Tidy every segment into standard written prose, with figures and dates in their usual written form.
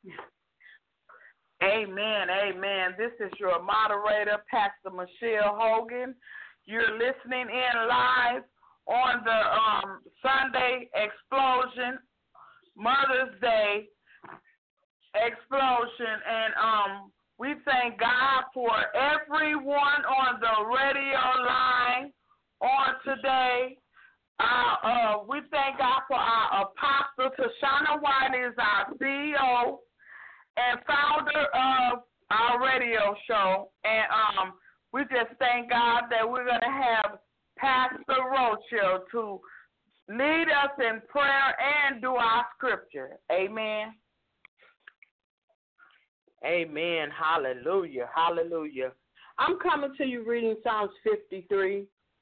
Amen, amen. This is your moderator, Pastor Michelle Hogan. You're listening in live on the Sunday Explosion, Mother's Day Explosion, and we thank God for everyone on the radio line on today. We thank God for our Apostle Tashana White is our CEO and founder of our radio show. And we just thank God that we're going to have Pastor Rochelle to lead us in prayer and do our scripture. Amen. Amen. Hallelujah. Hallelujah. I'm coming to you reading Psalms 53.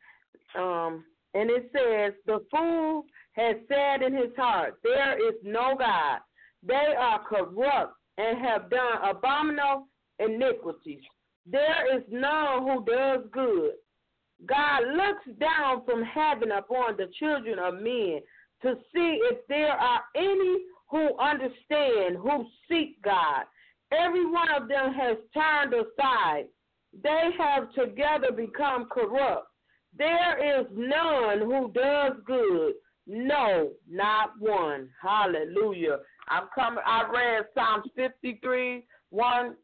And it says, the fool has said in his heart, there is no God. They are corrupt and have done abominable iniquities. There is none who does good. God looks down from heaven upon the children of men to see if there are any who understand, who seek God. Every one of them has turned aside. They have together become corrupt. There is none who does good. No, not one. Hallelujah. I read Psalms 53, 1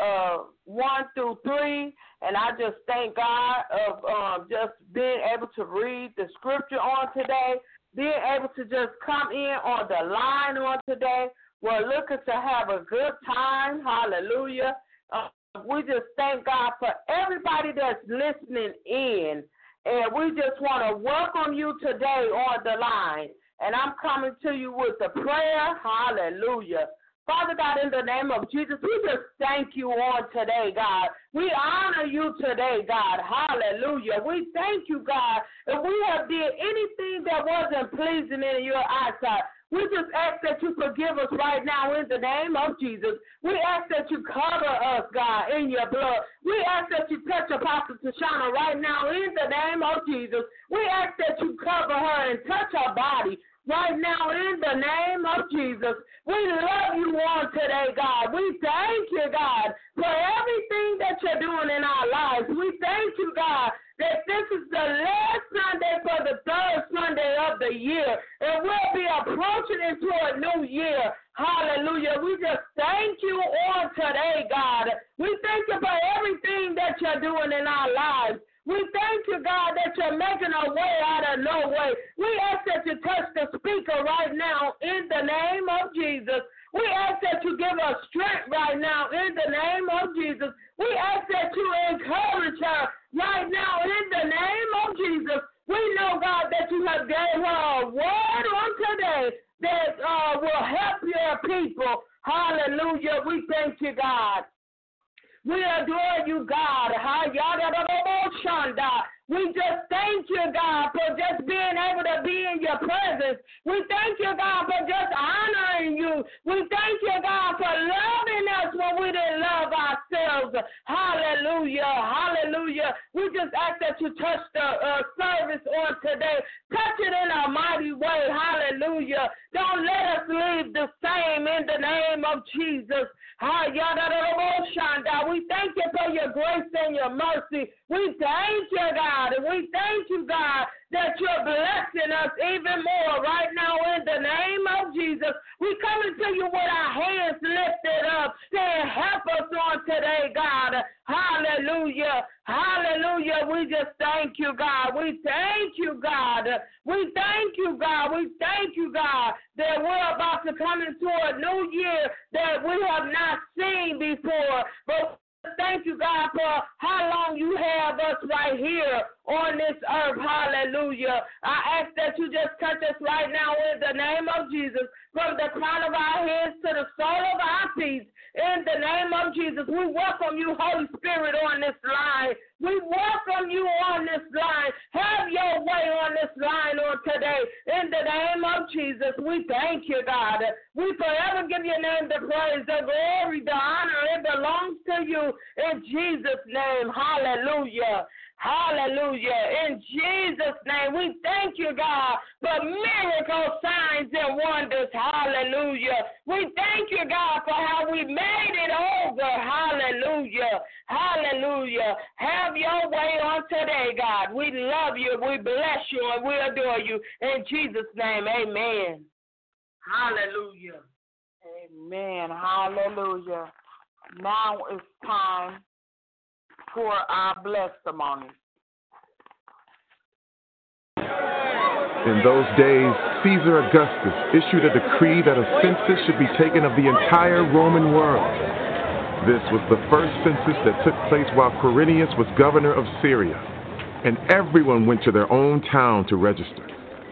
through 3, and I just thank God of just being able to read the scripture on today, being able to just come in on the line on today. We're looking to have a good time. Hallelujah. We just thank God for everybody that's listening in. And we just want to welcome you today on the line. And I'm coming to you with a prayer. Hallelujah. Father God, in the name of Jesus, we just thank you on today, God. We honor you today, God. Hallelujah. We thank you, God. If we have did anything that wasn't pleasing in your eyesight, we just ask that you forgive us right now in the name of Jesus. We ask that you cover us, God, in your blood. We ask that you touch Apostle Tashana right now in the name of Jesus. We ask that you cover her and touch her body right now in the name of Jesus. We love you on today, God. We thank you, God, for everything that you're doing in our lives. We thank you, God, that this is the last Sunday for the third Sunday of the year, and we'll be approaching into a new year. Hallelujah. We just thank you on today, God. We thank you for everything that you're doing in our lives. We thank you, God, that you're making a way out of no way. We ask that you touch the speaker right now in the name of Jesus. We ask that you give us strength right now in the name of Jesus. We ask that you encourage her right now in the name of Jesus. We know, God, that you have gave her a word on today that will help your people. Hallelujah. We thank you, God. We adore you, God. We just thank you, God, for just being able to be in your presence. We thank you, God, for just honoring you. We thank you, God, for loving us when we didn't love ourselves. Hallelujah. Hallelujah. We just ask that you touch the service on today. Touch it in a mighty way. Hallelujah. Don't let us leave the same in the name of Jesus. We thank you for your grace and your mercy. We thank you, God, and we thank you, God, that you're blessing us even more right now in the name of Jesus. We coming to you with our hands lifted up, saying, help us on today, God. Hallelujah. Hallelujah. We just thank you, God. We thank you, God. We thank you, God. We thank you, God, that we're about to come into a new year that we have not seen before. But thank you, God, for how long you have us right here on this earth. Hallelujah. I ask that you just touch us right now in the name of Jesus, from the crown of our heads to the sole of our feet. In the name of Jesus, we welcome you, Holy Spirit, on this line. We welcome you on this line. Have your way on this line on today. In the name of Jesus, we thank you, God. We forever give your name the praise, the glory, the honor. It belongs to you in Jesus' name. Hallelujah. Hallelujah. In Jesus' name, we thank you, God, for miracles, signs, and wonders. Hallelujah. We thank you, God, for how we made it over. Hallelujah. Hallelujah. Have your way on today, God. We love you, we bless you, and we adore you. In Jesus' name, amen. Hallelujah. Amen. Hallelujah. Now it's time for our testimony. In those days, Caesar Augustus issued a decree that a census should be taken of the entire Roman world. This was the first census that took place while Quirinius was governor of Syria, and everyone went to their own town to register.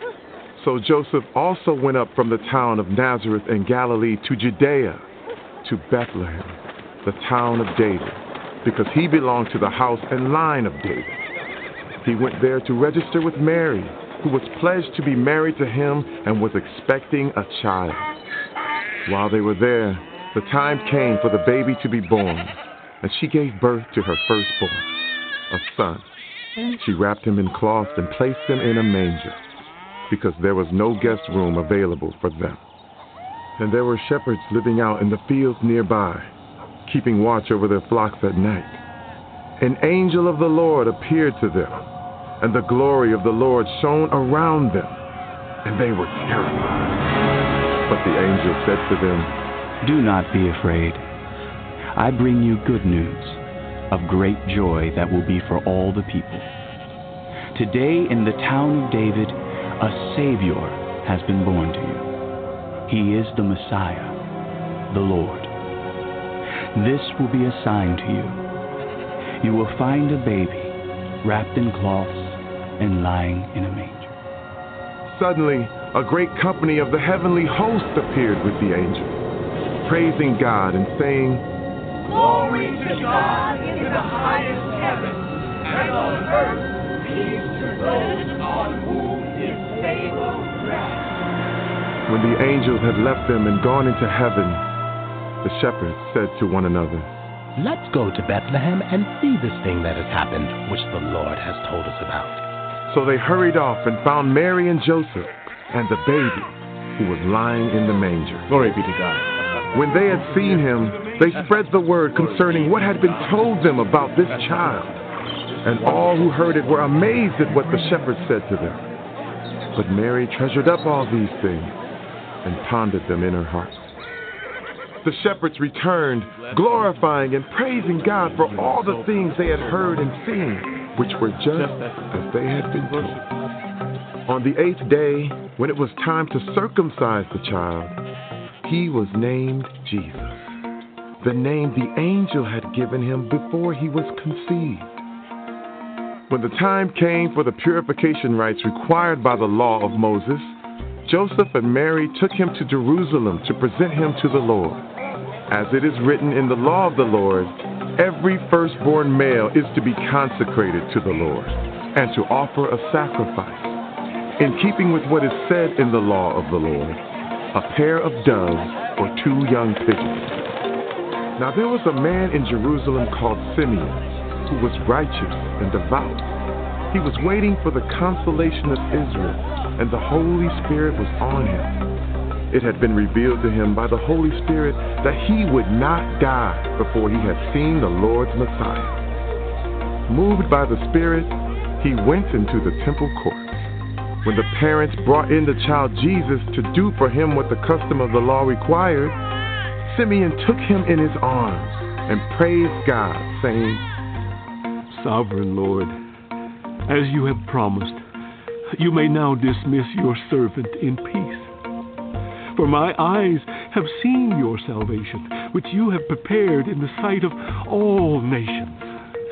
So Joseph also went up from the town of Nazareth in Galilee to Judea, to Bethlehem, the town of David, because he belonged to the house and line of David. He went there to register with Mary, who was pledged to be married to him and was expecting a child. While they were there, the time came for the baby to be born, and she gave birth to her firstborn, a son. She wrapped him in cloths and placed him in a manger, because there was no guest room available for them. And there were shepherds living out in the fields nearby, keeping watch over their flocks at night. An angel of the Lord appeared to them, and the glory of the Lord shone around them, and they were terrified. But the angel said to them, "Do not be afraid. I bring you good news of great joy that will be for all the people. Today in the town of David, a Savior has been born to you. He is the Messiah, the Lord. This will be a sign to you. You will find a baby wrapped in cloths and lying in a manger." Suddenly, a great company of the heavenly host appeared with the angel, praising God and saying, "Glory to God in the highest heaven, and on earth peace to those on whom His favor rests." When the angels had left them and gone into heaven, the shepherds said to one another, "Let's go to Bethlehem and see this thing that has happened, which the Lord has told us about." So they hurried off and found Mary and Joseph and the baby, who was lying in the manger. Glory be to God. When they had seen him, they spread the word concerning what had been told them about this child. And all who heard it were amazed at what the shepherds said to them. But Mary treasured up all these things and pondered them in her heart. The shepherds returned, glorifying and praising God for all the things they had heard and seen, which were just as they had been told. On the 8th day, when it was time to circumcise the child, he was named Jesus, the name the angel had given him before he was conceived. When the time came for the purification rites required by the law of Moses, Joseph and Mary took him to Jerusalem to present him to the Lord. As it is written in the law of the Lord, every firstborn male is to be consecrated to the Lord and to offer a sacrifice, in keeping with what is said in the law of the Lord, a pair of doves or 2 young pigeons. Now there was a man in Jerusalem called Simeon, who was righteous and devout. He was waiting for the consolation of Israel, and the Holy Spirit was on him. It had been revealed to him by the Holy Spirit that he would not die before he had seen the Lord's Messiah. Moved by the Spirit, he went into the temple courts. When the parents brought in the child Jesus to do for him what the custom of the law required, Simeon took him in his arms and praised God, saying, "Sovereign Lord, as you have promised, you may now dismiss your servant in peace. For my eyes have seen your salvation, which you have prepared in the sight of all nations,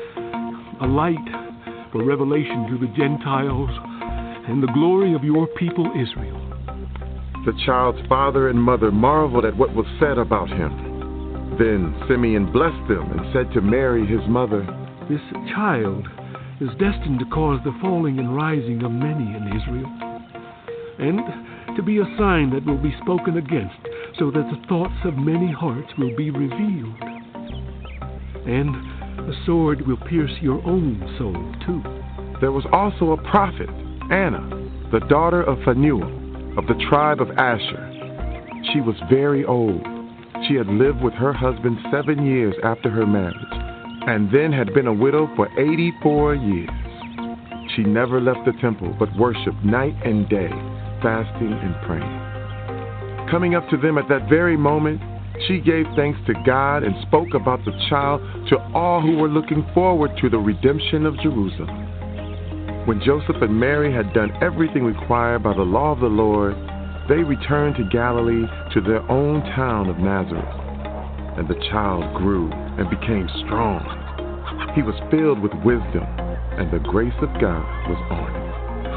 a light for revelation to the Gentiles and the glory of your people Israel." The child's father and mother marveled at what was said about him. Then Simeon blessed them and said to Mary, his mother, "This child is destined to cause the falling and rising of many in Israel, and to be a sign that will be spoken against, so that the thoughts of many hearts will be revealed. And The sword will pierce your own soul, too. There was also a prophet, Anna, the daughter of Phanuel, of the tribe of Asher. She was very old. She had lived with her husband 7 years after her marriage, and then had been a widow for 84 years. She never left the temple, but worshiped night and day, fasting and praying. Coming up to them at that very moment, she gave thanks to God and spoke about the child to all who were looking forward to the redemption of Jerusalem. When Joseph and Mary had done everything required by the law of the Lord, they returned to Galilee, to their own town of Nazareth. And the child grew and became strong. He was filled with wisdom, and the grace of God was on him.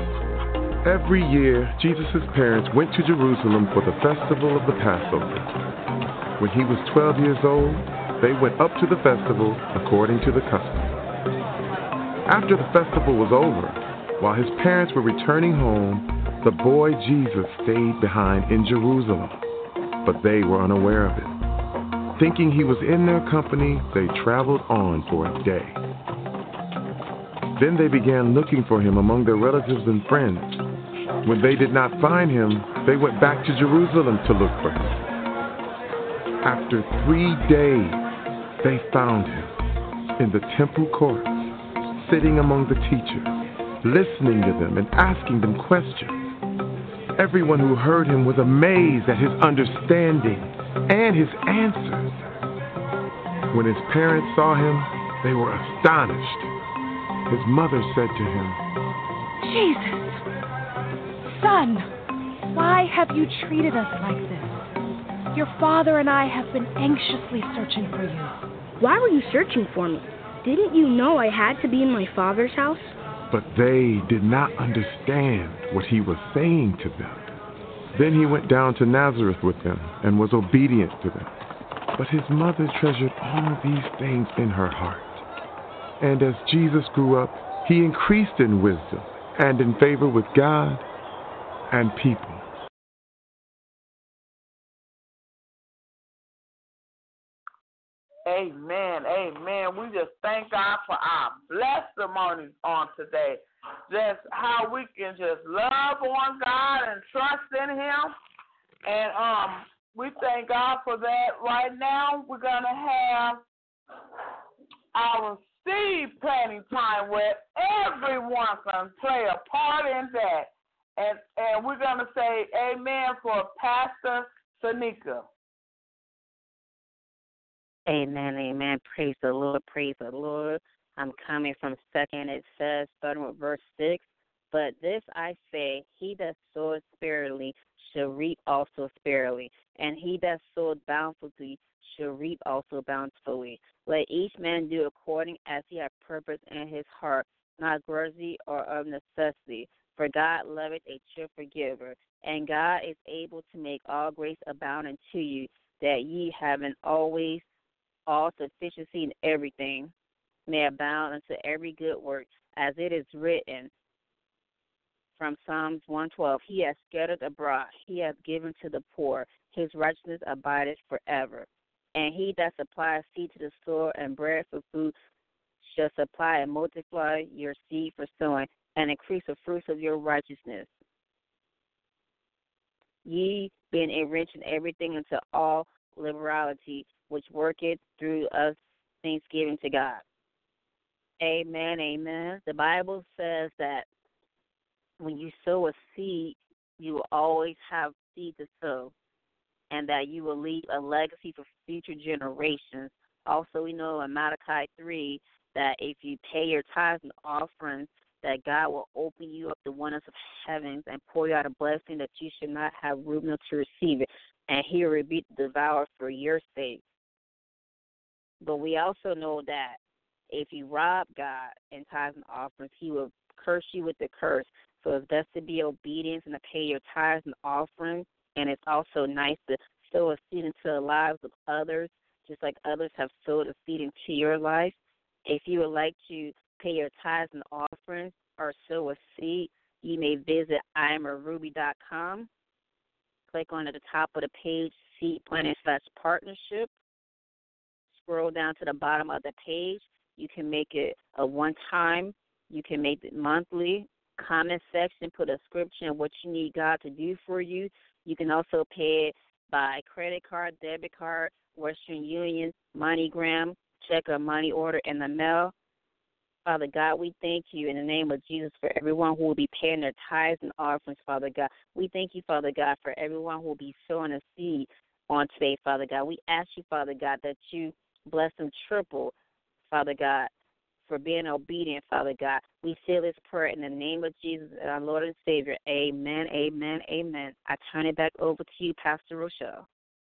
Every year, Jesus' parents went to Jerusalem for the festival of the Passover. When he was 12 years old, they went up to the festival according to the custom. After the festival was over, while his parents were returning home, the boy Jesus stayed behind in Jerusalem, but they were unaware of it. Thinking he was in their company, they traveled on for a day. Then they began looking for him among their relatives and friends. When they did not find him, they went back to Jerusalem to look for him. After 3 days, they found him in the temple courts, sitting among the teachers, listening to them and asking them questions. Everyone who heard him was amazed at his understanding and his answers. When his parents saw him, they were astonished. His mother said to him, Jesus, son, why have you treated us like this? Your father and I have been anxiously searching for you. Why were you searching for me? Didn't you know I had to be in my father's house? But they did not understand what he was saying to them. Then he went down to Nazareth with them and was obedient to them. But his mother treasured all these things in her heart. And as Jesus grew up, he increased in wisdom and in favor with God and people. Amen. Amen. We just thank God for our testimonies on today. Just how we can just love on God and trust in him. And we thank God for that. Right now, we're going to have our seed planting time where everyone can play a part in that. And we're going to say amen for Pastor Sanika. Amen, amen. Praise the Lord, praise the Lord. I'm coming from 2nd, it says, starting with verse 6, but this I say, he that soweth sparingly shall reap also sparingly, and he that soweth bountifully shall reap also bountifully. Let each man do according as he hath purpose in his heart, not grudgingly or of necessity, for God loveth a cheerful giver, and God is able to make all grace abound unto you, that ye having always all sufficiency in everything may abound unto every good work, as it is written from Psalms 112, he hath scattered abroad, he hath given to the poor, his righteousness abideth forever. And he that supplies seed to the sower and bread for food shall supply and multiply your seed for sowing, and increase the fruits of your righteousness. Ye being enriched in everything unto all liberality, which worketh through us thanksgiving to God. Amen, amen. The Bible says that when you sow a seed, you will always have seed to sow, and that you will leave a legacy for future generations. Also, we know in Malachi 3 that if you pay your tithes and offerings, that God will open you up the windows of heavens and pour you out a blessing that you should not have room enough to receive it, and he will rebuke the devourer for your sake. But we also know that if you rob God in tithes and offerings, he will curse you with the curse. So it's best to be obedient and to pay your tithes and offerings. And it's also nice to sow a seed into the lives of others, just like others have sowed a seed into your life. If you would like to pay your tithes and offerings or sow a seed, you may visit iamaruby.com. Click on at the top of the page, Seed Planting /Partnership. Scroll down to the bottom of the page, You can make it a one-time. You can make it monthly. Comment section, put a scripture of what you need God to do for you. You can also pay it by credit card, debit card, Western Union, MoneyGram, check or money order in the mail. Father God, we thank you in the name of Jesus for everyone who will be paying their tithes and offerings, Father God. We thank you, Father God, for everyone who will be sowing a seed on today, Father God. We ask you, Father God, that you bless them triple, Father God, for being obedient, Father God. We seal this prayer in the name of Jesus, our Lord and Savior. Amen, amen, amen. I turn it back over to you, Pastor Michelle.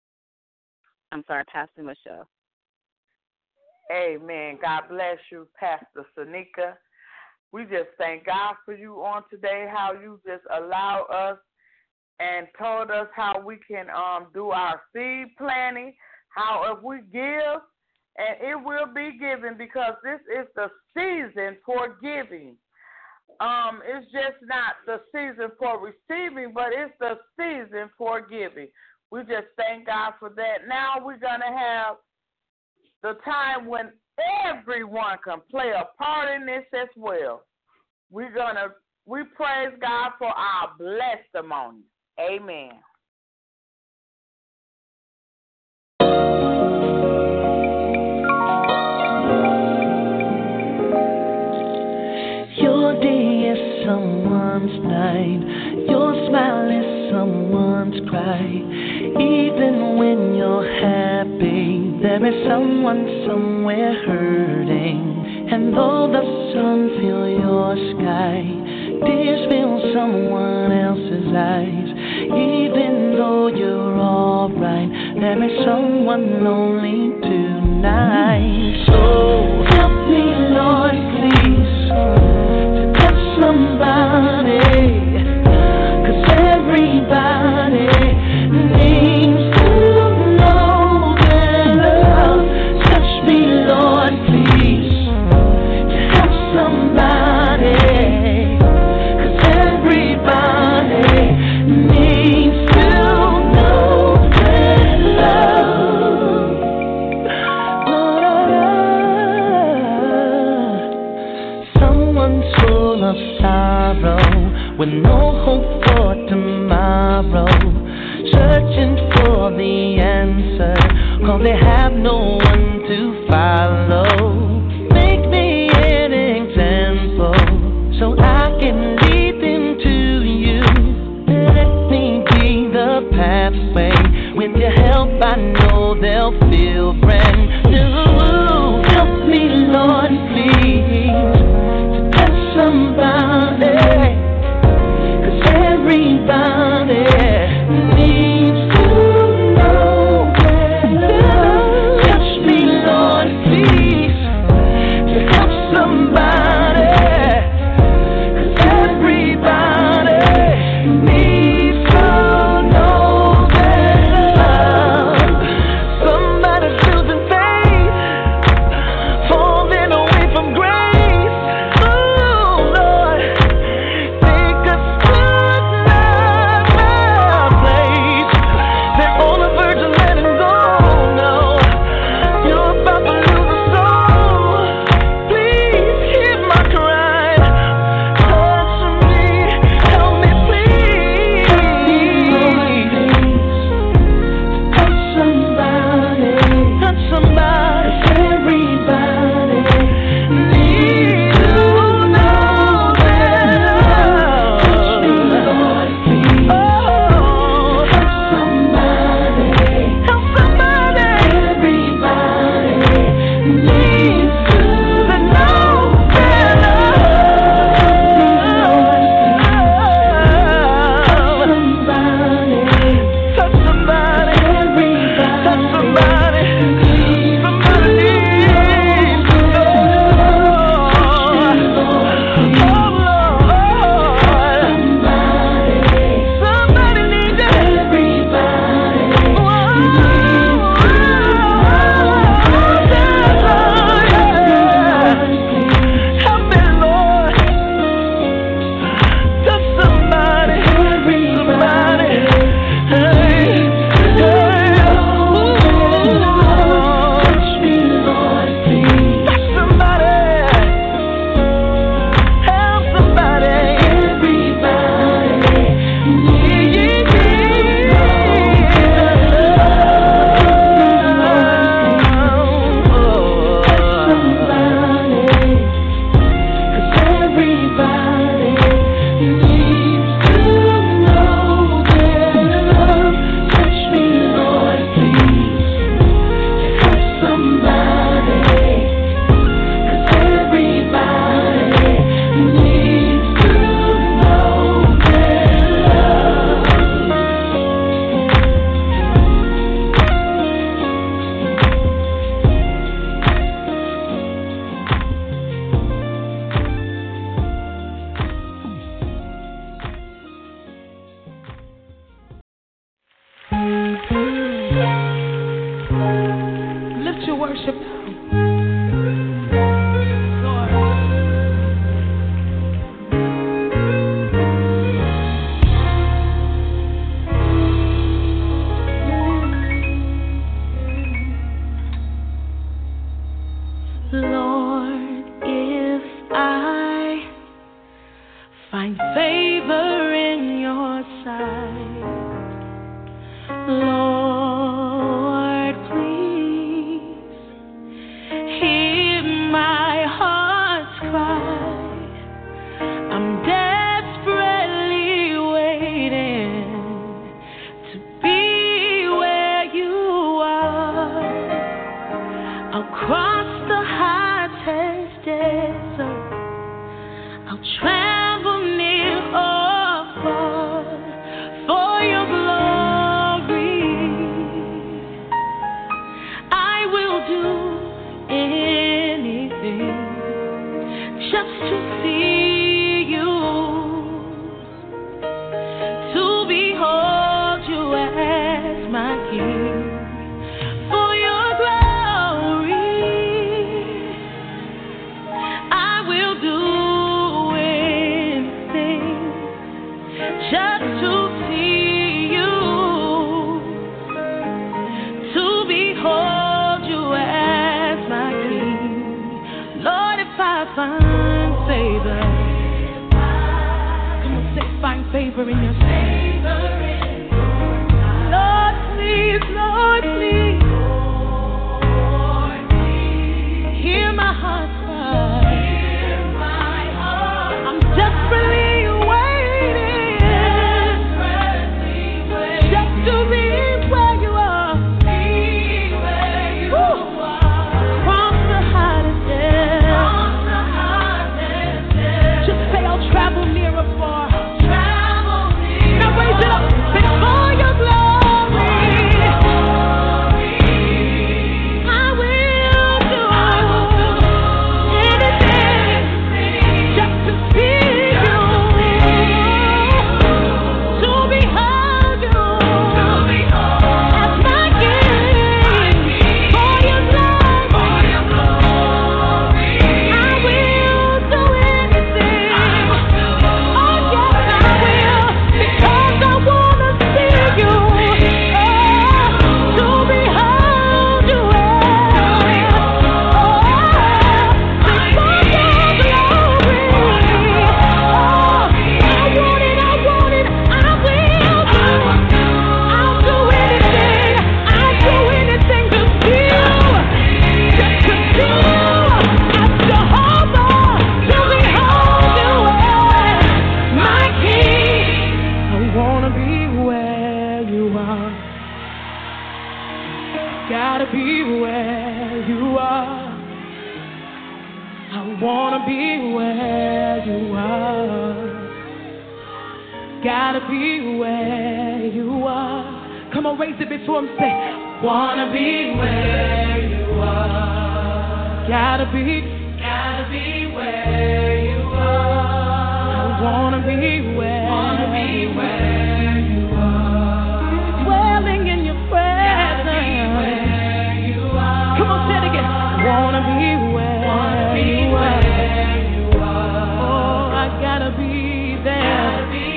Amen. God bless you, Pastor Sanika. We just thank God for you on today, how you just allow us and told us how we can do our seed planting, how if we give, and it will be given, because this is the season for giving. It's just not the season for receiving, but it's the season for giving. We just thank God for that. Now we're going to have the time when everyone can play a part in this as well. We praise God for our blessedmony. Amen. Your day is someone's night. Your smile is someone's cry. Even when you're happy, there is someone somewhere hurting. And though the sun fills your sky, tears fill someone else's eyes. Even though you're alright, there is someone lonely tonight. So help me, Lord, please, to touch somebody, 'cause everybody needs to know their love. Touch me, Lord, please, to help somebody, 'cause everybody needs to know their love. Someone's full of sorrow with no hope for tomorrow, searching for the answer, 'cause they have no one to follow. Make me an example so I can lead them to you. Let me be the pathway. With your help I know they'll feel brand new. Help me, Lord, please, to touch somebody, 'cause everybody needs to know their love. Touch me, Lord, please, to help somebody, 'cause everybody needs to know their love. Somebody to worship now. Lord, if I find favor in your sight, Lord, please hear my heart's cry. I'm desperately waiting to be where you are. I'll cross the hottest desert. I'll travel near or far for your glory. I will do anything just to see you, to behold you as my King. For your glory, I will do anything just to see you, to behold you as my King. Lord, if I find favor, come on, say, find favor in your sight. Lord, please, Lord, please, hear my heart cry. I'm desperately waiting just to be where you are. Woo. Cross the hottest desert. Just say I'll travel near or far. Now raise it up. Say for your glory, I will do anything just to see you, to behold you as my King. For your glory, I will do anything. Oh yes, I will, because I wanna see you, to behold you as. Gotta be where you are. I wanna be where you are. Gotta be where you are. Come on, raise it before him. Say, wanna be where you are. Gotta be where you are. I wanna be where you are. Dwelling in your presence. Come on, say it again. Wanna be where you are. Oh, I gotta be there.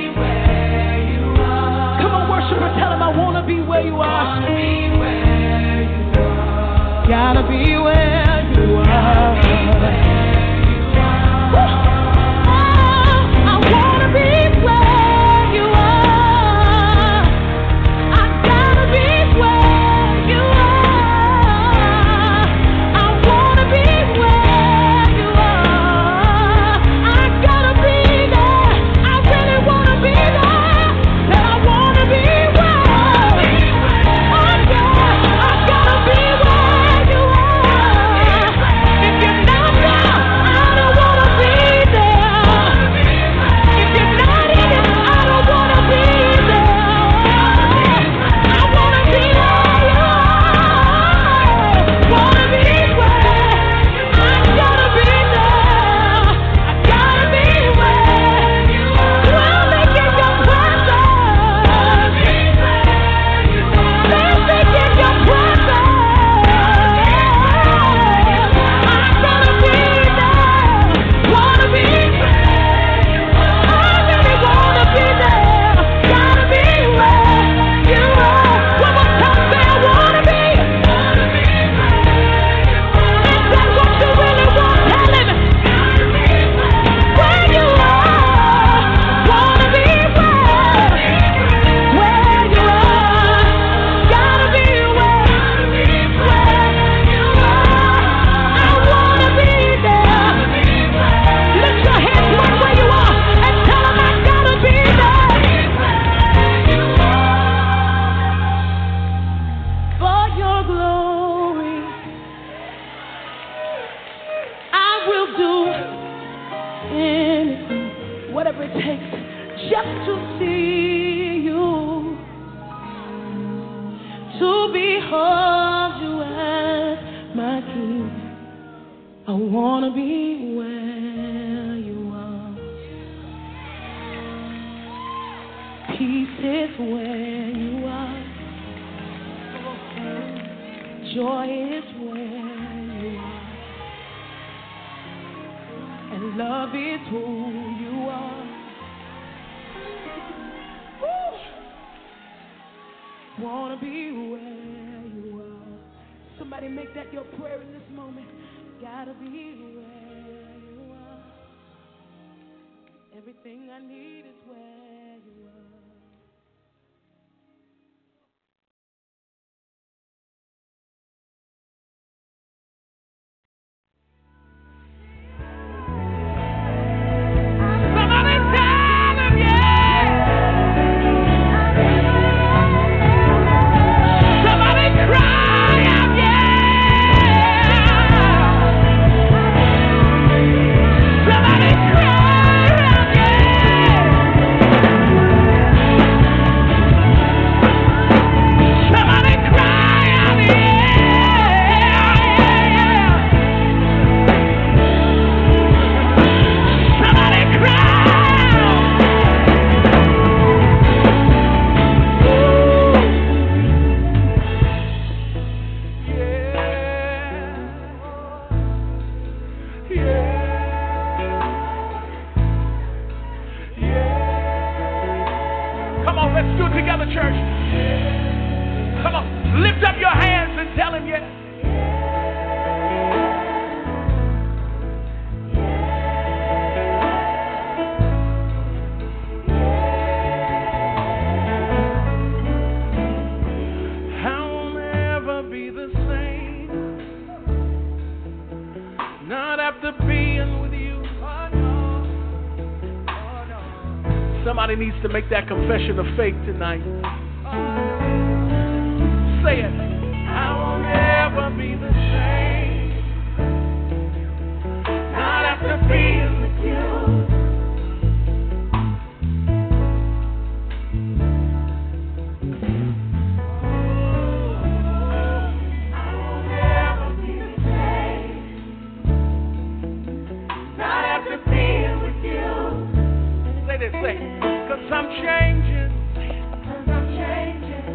Come on, worshiper, tell him I wanna be where you are. Gotta be where you are. I wanna be where you are. I gotta be where you are. I wanna be where you are. I gotta be there. I really wanna be there. That I wanna be where. Oh yeah, I gotta be where you are. If you're not there. whatever it takes just to see you, to behold you as my King. I wanna be where you are. Peace is where you are. Joy is where you are. And love is who you are. Woo. Wanna be where you are. Somebody make that your prayer in this moment. Gotta be where you are. Everything I need is where you are. Somebody needs to make that confession of faith tonight. Say it. I will never be the same. Not after being with you. I will never be the same. Not after being with you. Say this, say it. Cause I'm changing. Cause I'm changing.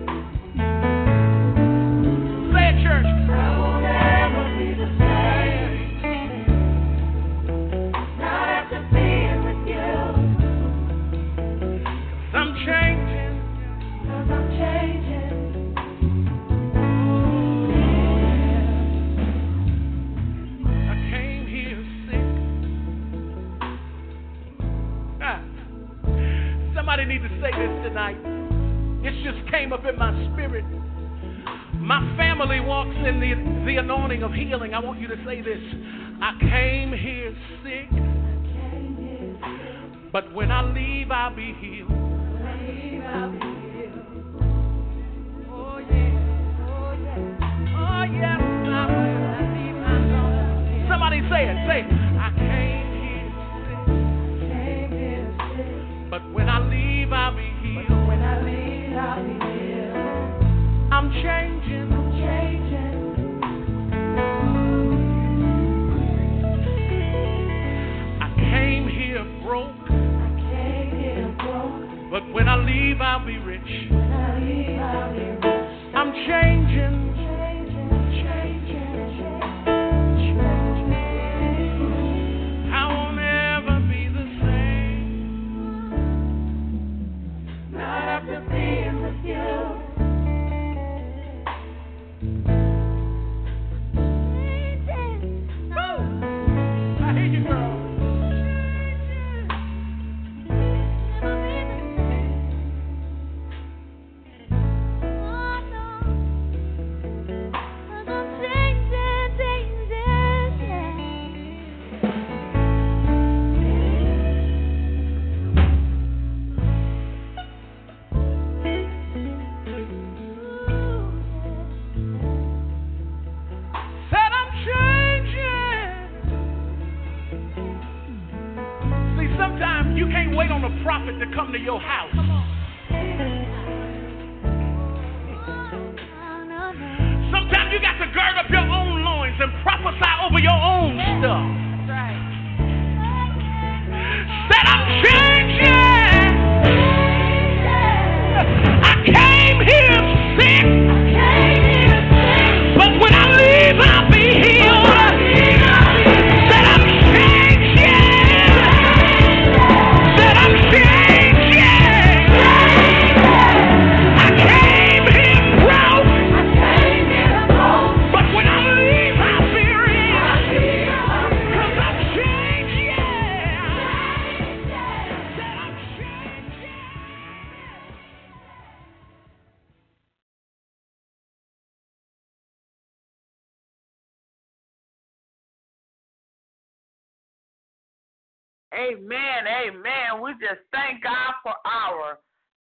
Say it, church. I will never be the same. Not after being with you. Cause I'm changing. Cause I'm changing. I came here sick. Somebody need to say this tonight. It just came up in my spirit. My family walks in the anointing of healing. I want you to say this. I came here sick, but when I leave, I'll be healed. Oh, yeah. Oh, yeah. Oh, yes, I will. Somebody say it. Say it. I came here sick, but when I leave, I'll be healed. When I leave, I'll be healed. I'm changing. I'm changing. I came here broke. But when I leave, I'll be rich. When I leave, I'll be rich. I'm changing. I won't ever be the same. Not after being with you. I hear you, girl. You can't wait on a prophet to come to your house. Sometimes you got to gird up your own loins and prophesy over your own stuff. Said I'm changing. I came here sick, but when I leave, I'll be healed. Said I'm changing. Said I'm changing. I came here broke, but when I leave, I'll be rich. 'Cause I'm changing. Said I'm changing. Amen, amen. We just thank God for our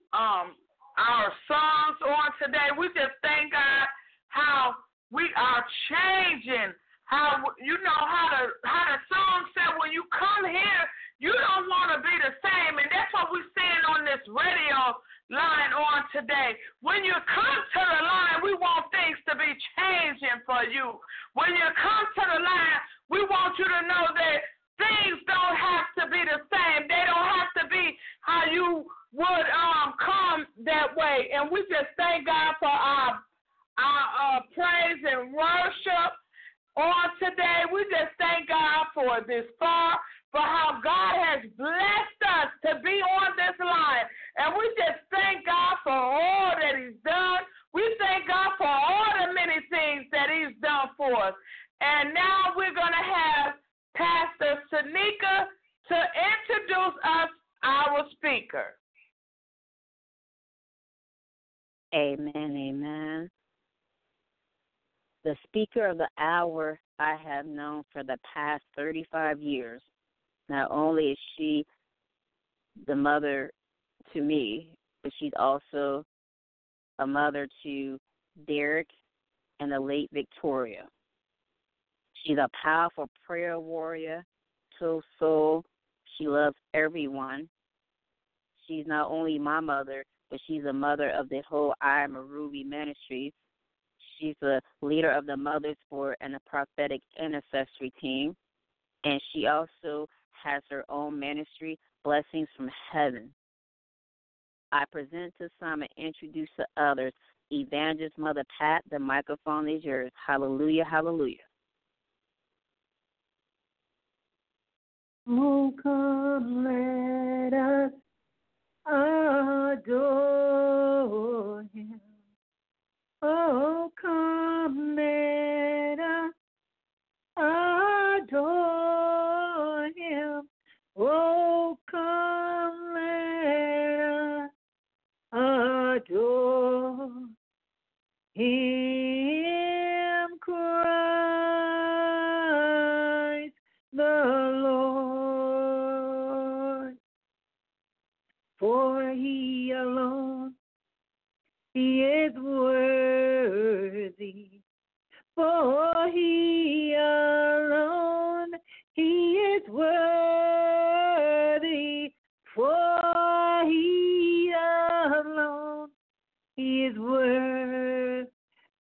songs on today. We just thank God how we are changing. How how the song said, when you come here, you don't want to be the same, and that's what we're saying on this radio line on today. When you come to the line, we want things to be changing for you. When you come to the line, we want you to know that things don't have to be the same. They don't have to be how you would come that way. And we just thank God for our praise and worship on today. We just thank God for this far, for how God has blessed us to be on this line. And we just thank God for all that he's done. We thank God for all the many things that he's done for us. And now we're going to have Pastor Tanika to introduce us, our speaker. Amen, amen. The speaker of the hour I have known for the past 35 years. Not only is she the mother to me, but she's also a mother to Derek and the late Victoria. She's a powerful prayer warrior, true soul. She loves everyone. She's not only my mother, but she's a mother of the whole I Am a Ruby Ministries. She's the leader of the Mothers for and the Prophetic Intercessory Team. And she also has her own ministry, Blessings from Heaven. I present to some and introduce to others, Evangelist Mother Pat. The microphone is yours. Hallelujah, hallelujah. Oh, come, let us adore him. Oh, come, let us adore him. Oh, come, let us adore him, Christ the Lord. For he alone, he is worthy. For he alone, he is worthy. For he alone, he is worthy.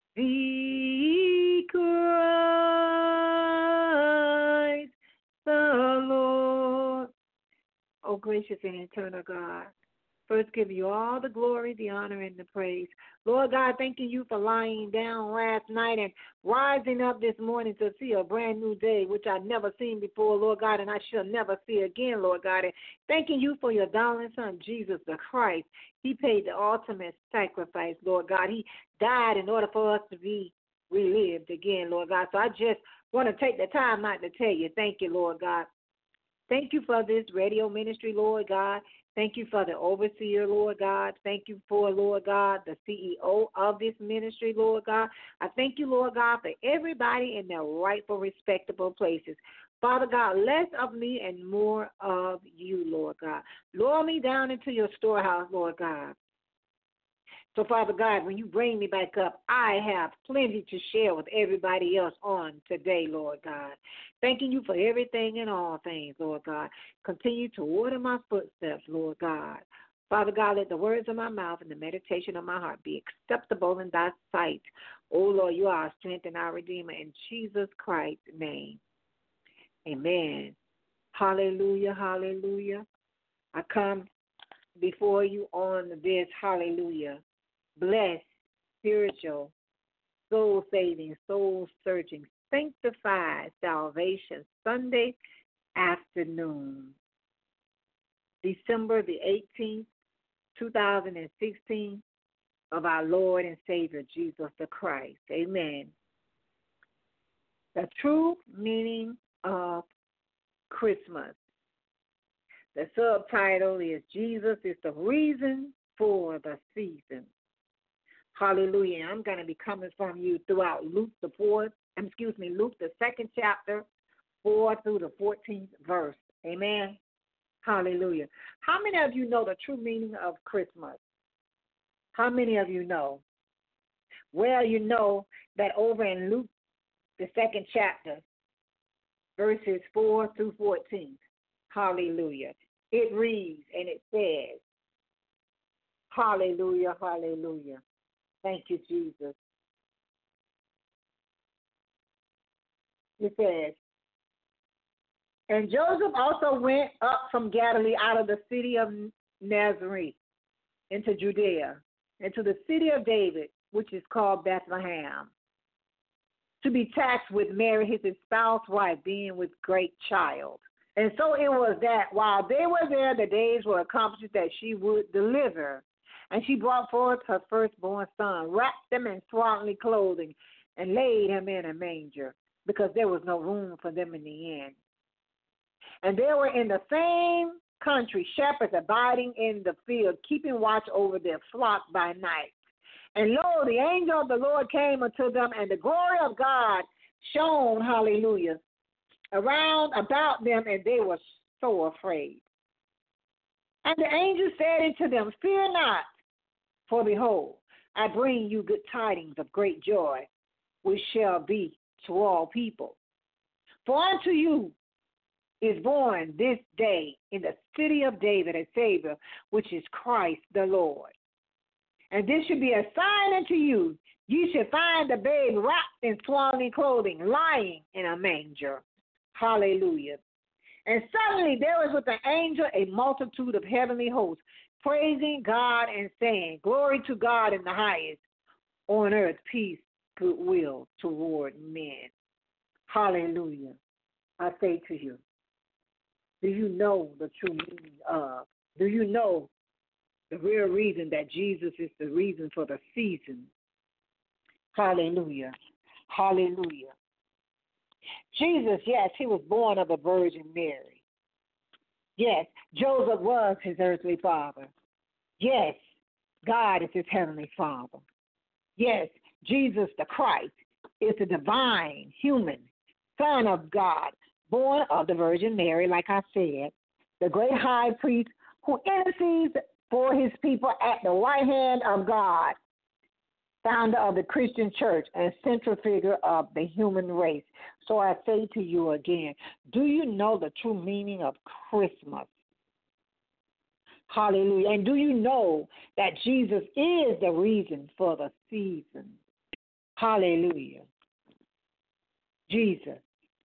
Christ the Lord. Oh, gracious and eternal God, first give you all the glory, the honor, and the praise. Lord God, thanking you for lying down last night and rising up this morning to see a brand new day, which I've never seen before, Lord God, and I shall never see again, Lord God. And thanking you for your darling son, Jesus the Christ. He paid the ultimate sacrifice, Lord God. He died in order for us to be relived again, Lord God. So I just want to take the time not to tell you, thank you, Lord God. Thank you for this radio ministry, Lord God. Thank you for the overseer, Lord God. Thank you for, Lord God, the CEO of this ministry, Lord God. I thank you, Lord God, for everybody in their rightful, respectable places. Father God, less of me and more of you, Lord God. Lower me down into your storehouse, Lord God. So, Father God, when you bring me back up, I have plenty to share with everybody else on today, Lord God. Thanking you for everything and all things, Lord God. Continue to order my footsteps, Lord God. Father God, let the words of my mouth and the meditation of my heart be acceptable in thy sight. Oh, Lord, you are our strength and our Redeemer. In Jesus Christ's name, amen. Hallelujah, hallelujah. I come before you on this, hallelujah, blessed, spiritual, soul-saving, soul-searching, sanctified salvation Sunday afternoon, December the 18th, 2016, of our Lord and Savior, Jesus the Christ. Amen. The true meaning of Christmas. The subtitle is Jesus is the reason for the season. Hallelujah. I'm going to be coming from you throughout Luke the 2nd chapter, 4 through the 14th verse. Amen. Hallelujah. How many of you know the true meaning of Christmas? How many of you know? Well, you know that over in Luke the 2nd chapter, verses 4 through 14. Hallelujah. It reads and it says, hallelujah, hallelujah. Thank you, Jesus. It says, and Joseph also went up from Galilee out of the city of Nazareth into Judea, into the city of David, which is called Bethlehem, to be taxed with Mary, his espoused wife, being with great child. And so it was that while they were there, the days were accomplished that she would deliver. And she brought forth her firstborn son, wrapped him in swaddling clothing, and laid him in a manger, because there was no room for them in the inn. And there were in the same country shepherds abiding in the field, keeping watch over their flock by night. And lo, the angel of the Lord came unto them, and the glory of God shone, hallelujah, around about them, and they were so afraid. And the angel said unto them, fear not, for behold, I bring you good tidings of great joy, which shall be to all people. For unto you is born this day in the city of David a Savior, which is Christ the Lord. And this should be a sign unto you. You shall find the babe wrapped in swaddling clothing, lying in a manger. Hallelujah. And suddenly there was with the angel a multitude of heavenly hosts, praising God and saying, glory to God in the highest, on earth peace, goodwill toward men. Hallelujah. I say to you, do you know the true meaning of? Do you know the real reason that Jesus is the reason for the season? Hallelujah. Hallelujah. Jesus, yes, he was born of a Virgin Mary. Yes, Joseph was his earthly father. Yes, God is his heavenly Father. Yes, Jesus the Christ is the divine human Son of God, born of the Virgin Mary, like I said, the great high priest who intercedes for his people at the right hand of God, founder of the Christian church and central figure of the human race. So I say to you again, do you know the true meaning of Christmas? Hallelujah. And do you know that Jesus is the reason for the season? Hallelujah. Jesus.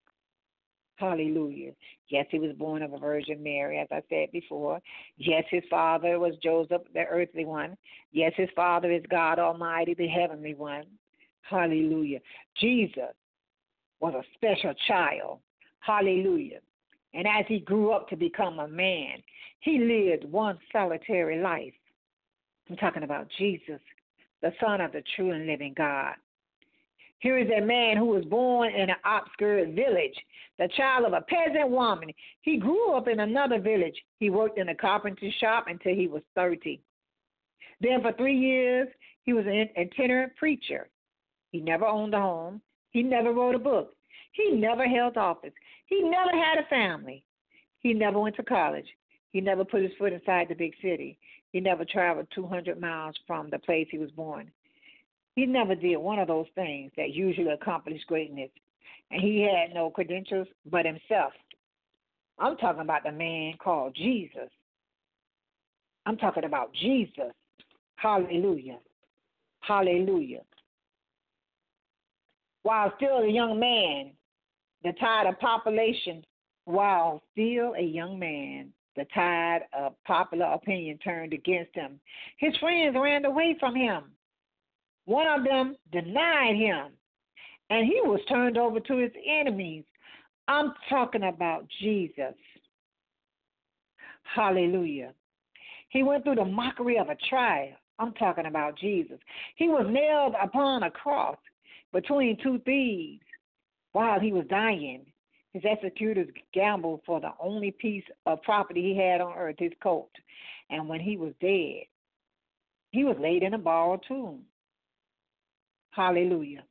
Hallelujah. Yes, he was born of a Virgin Mary, as I said before. Yes, his father was Joseph, the earthly one. Yes, his father is God Almighty, the heavenly one. Hallelujah. Jesus was a special child. Hallelujah. And as he grew up to become a man, he lived one solitary life. I'm talking about Jesus, the Son of the true and living God. Here is a man who was born in an obscure village, the child of a peasant woman. He grew up in another village. He worked in a carpenter shop until he was 30. Then for 3 years, he was an itinerant preacher. He never owned a home. He never wrote a book. He never held office. He never had a family. He never went to college. He never put his foot inside the big city. He never traveled 200 miles from the place he was born. He never did one of those things that usually accomplish greatness. And he had no credentials but himself. I'm talking about the man called Jesus. I'm talking about Jesus. Hallelujah. Hallelujah. While still a young man, the tide of population, while still a young man, the tide of popular opinion turned against him. His friends ran away from him. One of them denied him, and he was turned over to his enemies. I'm talking about Jesus. Hallelujah. He went through the mockery of a trial. I'm talking about Jesus. He was nailed upon a cross between two thieves while he was dying. His executors gambled for the only piece of property he had on earth, his coat. And when he was dead, he was laid in a borrowed tomb. Hallelujah.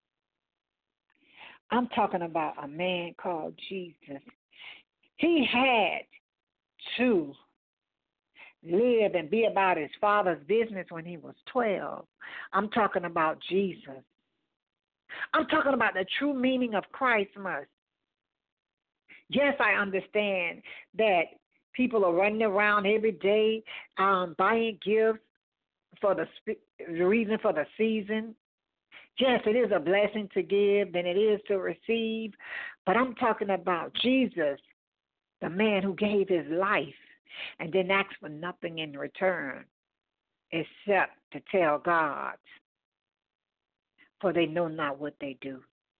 I'm talking about a man called Jesus. He had to live and be about his father's business when he was 12. I'm talking about Jesus. I'm talking about the true meaning of Christmas. Yes, I understand that people are running around every day buying gifts for the reason for the season. Yes, it is a blessing to give than it is to receive. But I'm talking about Jesus, the man who gave his life and didn't ask for nothing in return except to tell God, for they know not what they do.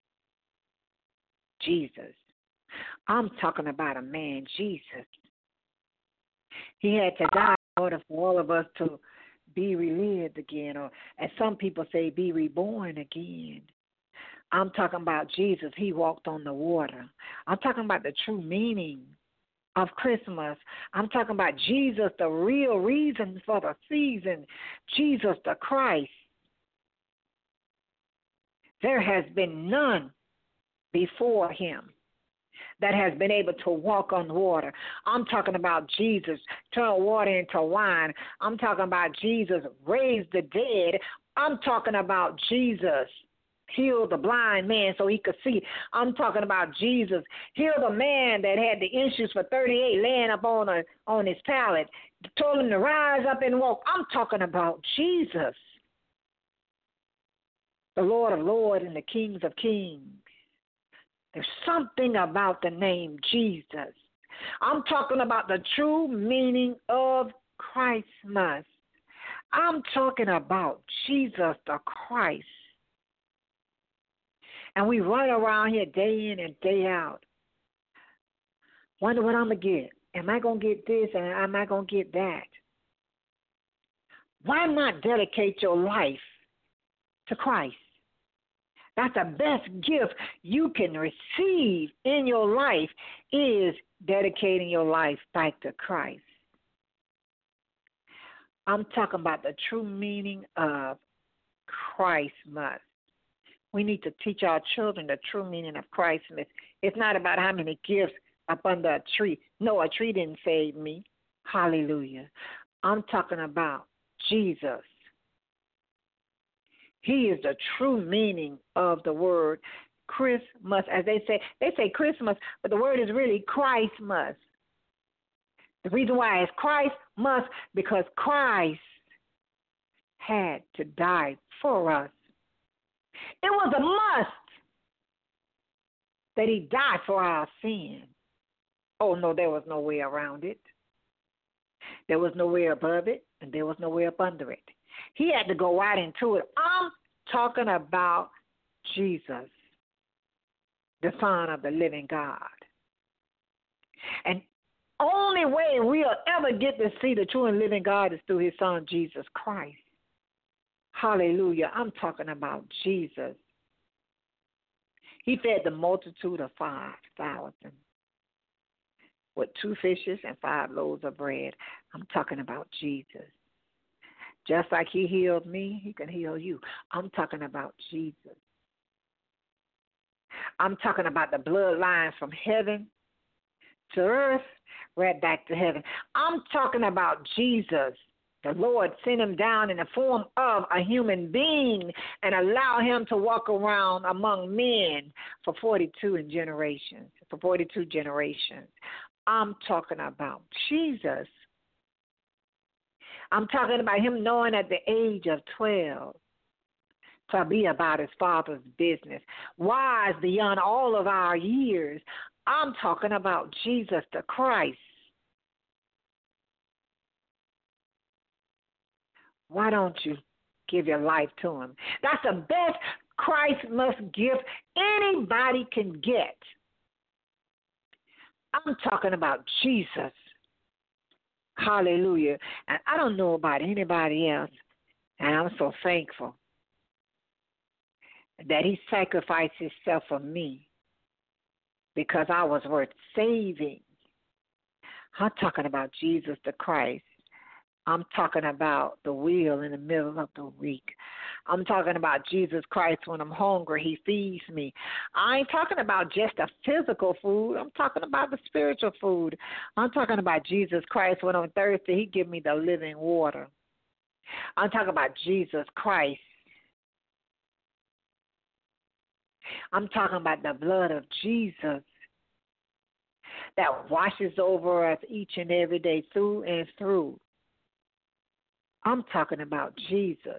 Jesus. I'm talking about a man, Jesus. He had to die in order for all of us to be relived again, or as some people say, be reborn again. I'm talking about Jesus. He walked on the water. I'm talking about the true meaning of Christmas. I'm talking about Jesus, the real reason for the season. Jesus the Christ. There has been none before him that has been able to walk on water. I'm talking about Jesus turn water into wine. I'm talking about Jesus raised the dead. I'm talking about Jesus healed the blind man so he could see. I'm talking about Jesus healed a man that had the issues for 38 laying up on his pallet, told him to rise up and walk. I'm talking about Jesus, the Lord of lords and the kings of kings. There's something about the name Jesus. I'm talking about the true meaning of Christmas. I'm talking about Jesus the Christ. And we run around here day in and day out. Wonder what I'm going to get. Am I going to get this and am I going to get that? Why not dedicate your life to Christ? That's the best gift you can receive in your life is dedicating your life back to Christ. I'm talking about the true meaning of Christmas. We need to teach our children the true meaning of Christmas. It's not about how many gifts up under a tree. No, a tree didn't save me. Hallelujah. I'm talking about Jesus. He is the true meaning of the word Christmas. As they say Christmas, but the word is really Christmas. The reason why it's Christmas, because Christ had to die for us. It was a must that he died for our sin. Oh, no, there was no way around it. There was no way above it, and there was no way up under it. He had to go right into it. I'm talking about Jesus, the Son of the living God. And only way we'll ever get to see the true and living God is through his Son, Jesus Christ. Hallelujah. I'm talking about Jesus. He fed the multitude of 5,000 with 2 fishes and 5 loaves of bread. I'm talking about Jesus. Just like he healed me, he can heal you. I'm talking about Jesus. I'm talking about the bloodlines from heaven to earth, right back to heaven. I'm talking about Jesus. The Lord sent him down in the form of a human being and allow him to walk around among men for 42 generations. I'm talking about Jesus. I'm talking about him knowing at the age of 12 to be about his Father's business, wise beyond all of our years. I'm talking about Jesus the Christ. Why don't you give your life to him? That's the best Christmas gift anybody can get. I'm talking about Jesus. Hallelujah. And I don't know about anybody else, and I'm so thankful that he sacrificed himself for me because I was worth saving. I'm talking about Jesus the Christ. I'm talking about the wheel in the middle of the week. I'm talking about Jesus Christ when I'm hungry, he feeds me. I ain't talking about just the physical food. I'm talking about the spiritual food. I'm talking about Jesus Christ when I'm thirsty, he give me the living water. I'm talking about Jesus Christ. I'm talking about the blood of Jesus that washes over us each and every day through and through. I'm talking about Jesus,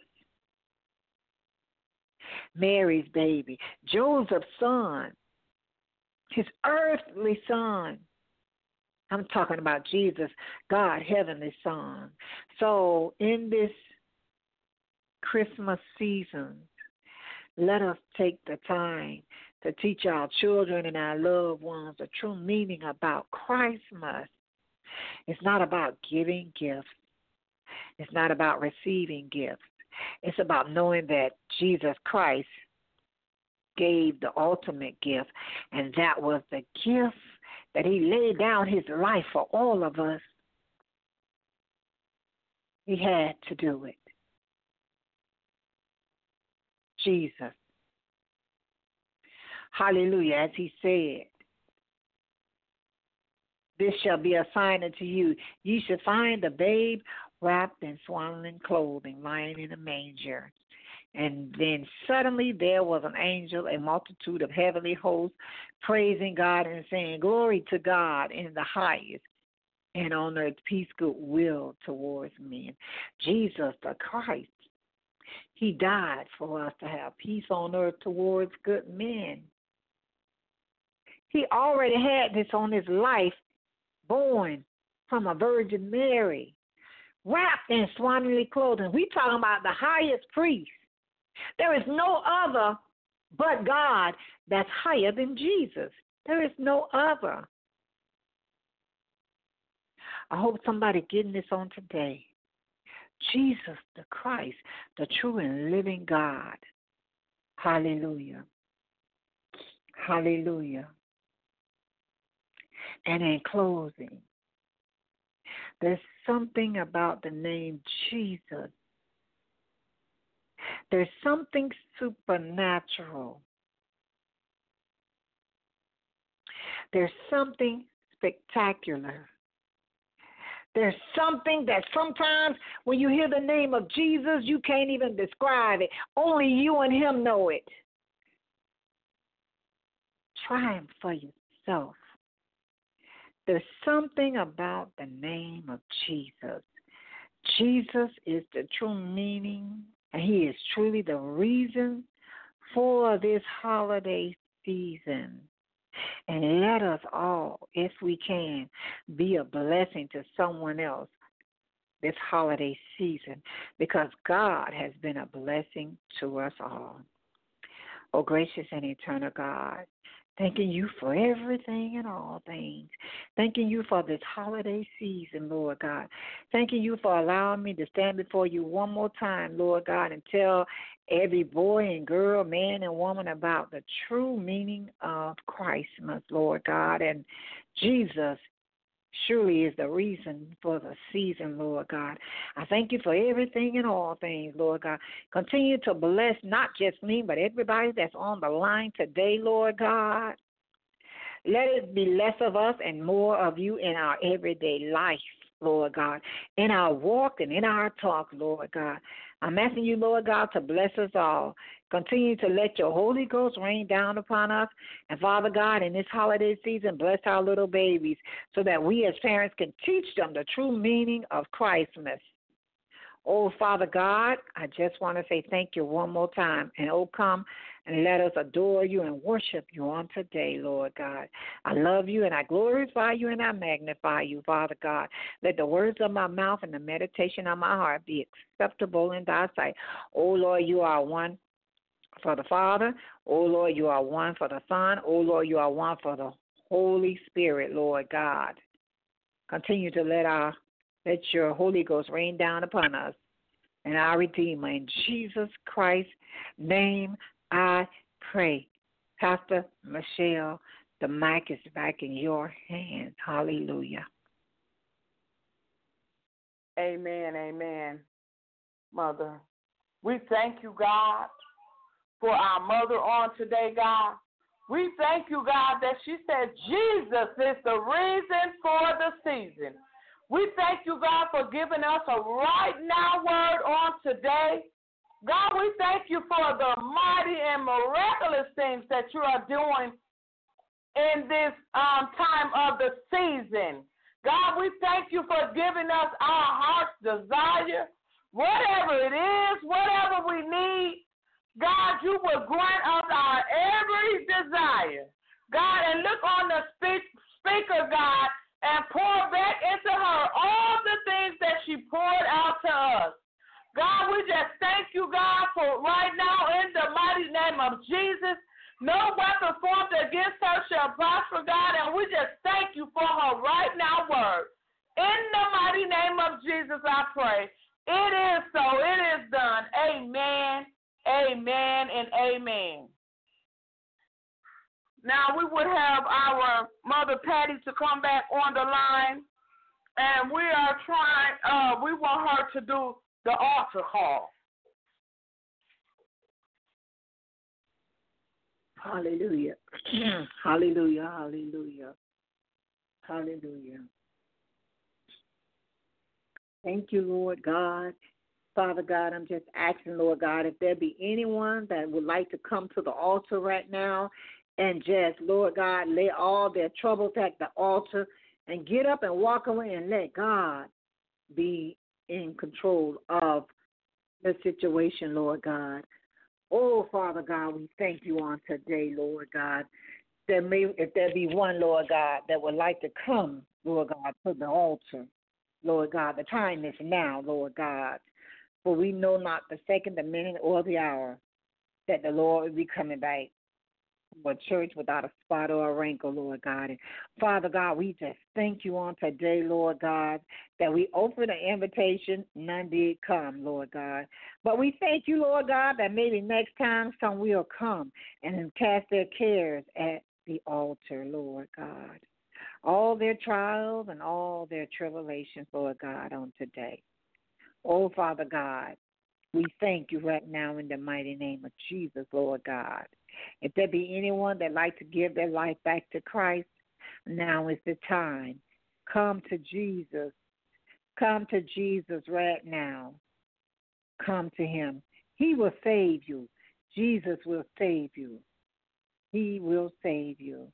Mary's baby, Joseph's son, his earthly son. I'm talking about Jesus, God, heavenly son. So in this Christmas season, let us take the time to teach our children and our loved ones the true meaning about Christmas. It's not about giving gifts. It's not about receiving gifts. It's about knowing that Jesus Christ gave the ultimate gift, and that was the gift that he laid down his life for all of us. He had to do it. Jesus. Hallelujah. As he said, this shall be a sign unto you. You shall find the babe wrapped in swaddling clothing, lying in a manger. And then suddenly there was an angel, a multitude of heavenly hosts, praising God and saying, glory to God in the highest, and on earth peace, goodwill towards men. Jesus the Christ, he died for us to have peace on earth towards good men. He already had this on his life, born from a Virgin Mary, wrapped in swaddling clothing. We talking about the highest priest. There is no other but God that's higher than Jesus. There is no other. I hope somebody getting this on today. Jesus the Christ, the true and living God. Hallelujah. Hallelujah. And in closing, there's something about the name Jesus. There's something supernatural. There's something spectacular. There's something that sometimes when you hear the name of Jesus, you can't even describe it. Only you and him know it. Try him for yourself. There's something about the name of Jesus. Jesus is the true meaning, and he is truly the reason for this holiday season. And let us all, if we can, be a blessing to someone else this holiday season, because God has been a blessing to us all. Oh, gracious and eternal God, thanking you for everything and all things. Thanking you for this holiday season, Lord God. Thanking you for allowing me to stand before you one more time, Lord God, and tell every boy and girl, man and woman about the true meaning of Christmas, Lord God. And Jesus surely is the reason for the season, Lord God. I thank you for everything and all things, Lord God. Continue to bless not just me, but everybody that's on the line today, Lord God. Let it be less of us and more of you in our everyday life, Lord God, in our walk and in our talk, Lord God. I'm asking you, Lord God, to bless us all. Continue to let your Holy Ghost rain down upon us. And, Father God, in this holiday season, bless our little babies so that we as parents can teach them the true meaning of Christmas. Oh, Father God, I just want to say thank you one more time. And, oh, come and let us adore you and worship you on today, Lord God. I love you and I glorify you and I magnify you, Father God. Let the words of my mouth and the meditation of my heart be acceptable in thy sight. Oh, Lord, you are one for the Father. Oh, Lord, you are one for the Son. Oh, Lord, you are one for the Holy Spirit, Lord God. Continue to let your Holy Ghost rain down upon us and our Redeemer. In Jesus Christ's name I pray. Pastor Michelle, the mic is back in your hands. Hallelujah. Amen, amen, Mother. We thank you, God, for our mother on today, God. We thank you, God, that she said Jesus is the reason for the season. We thank you, God, for giving us a right now word on today. God, we thank you for the mighty and miraculous things that you are doing in this time of the season. God, we thank you for giving us our heart's desire. Whatever it is, whatever we need, God, you will grant us our every desire. God, and look on the speaker, God, and pour back into her all the things that she poured out to us. God, we just thank you, God, for right now in the mighty name of Jesus. No weapon formed against her shall prosper, God, and we just thank you for her right now word. In the mighty name of Jesus, I pray. It is so. It is done. Amen, amen, and amen. Now, we would have our Mother Patty to come back on the line, and we are trying, we want her to do the altar call. Hallelujah. Hallelujah, hallelujah, hallelujah. Thank you, Lord God. Father God, I'm just asking, Lord God, if there be anyone that would like to come to the altar right now and just, Lord God, lay all their troubles at the altar and get up and walk away and let God be in control of the situation, Lord God. Oh, Father God, we thank you on today, Lord God. If there be one, Lord God, that would like to come, Lord God, to the altar, Lord God, the time is now, Lord God. For we know not the second, the minute, or the hour that the Lord will be coming back for a church without a spot or a wrinkle, Lord God. And Father God, we just thank you on today, Lord God, that we opened an invitation, none did come, Lord God. But we thank you, Lord God, that maybe next time some will come and cast their cares at the altar, Lord God. All their trials and all their tribulations, Lord God, on today. Oh, Father God, we thank you right now in the mighty name of Jesus, Lord God. If there be anyone that like to give their life back to Christ, now is the time. Come to Jesus. Come to Jesus right now. Come to him. He will save you. Jesus will save you. He will save you.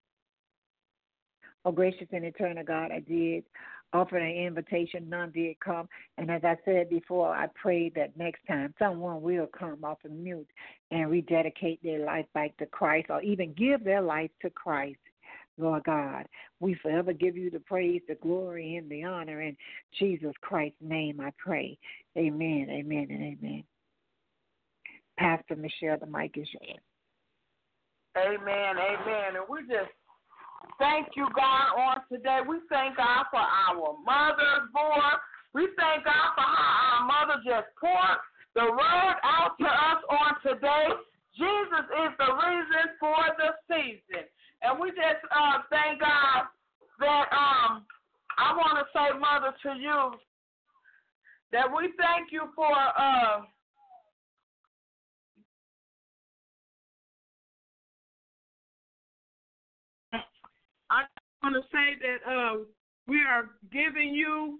Oh, gracious and eternal God, I did offer an invitation. None did come. And as I said before, I pray that next time someone will come off of mute and rededicate their life back to Christ or even give their life to Christ. Lord God, we forever give you the praise, the glory, and the honor. In Jesus Christ's name I pray. Amen, amen, and amen. Pastor Michelle, the mic is yours. Amen, amen. And we just thank you, God, on today. We thank God for our mother's board. We thank God for how our mother just poured the word out to us on today. Jesus is the reason for the season. And we just thank God that I want to say, Mother, to you, that we thank you for want to say that we are giving you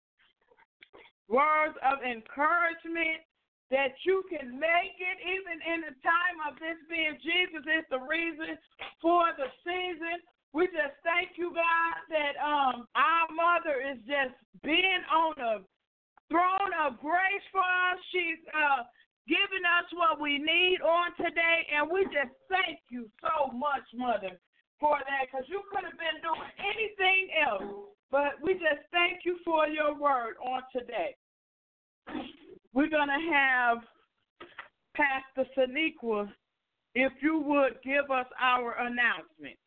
words of encouragement that you can make it even in the time of this being Jesus is the reason for the season. We just thank you, God, that our mother is just being on the throne of grace for us. She's giving us what we need on today, and we just thank you so much, Mother, for that, because you could have been doing anything else, but we just thank you for your word on today. We're going to have Pastor Saniqua, if you would give us our announcement.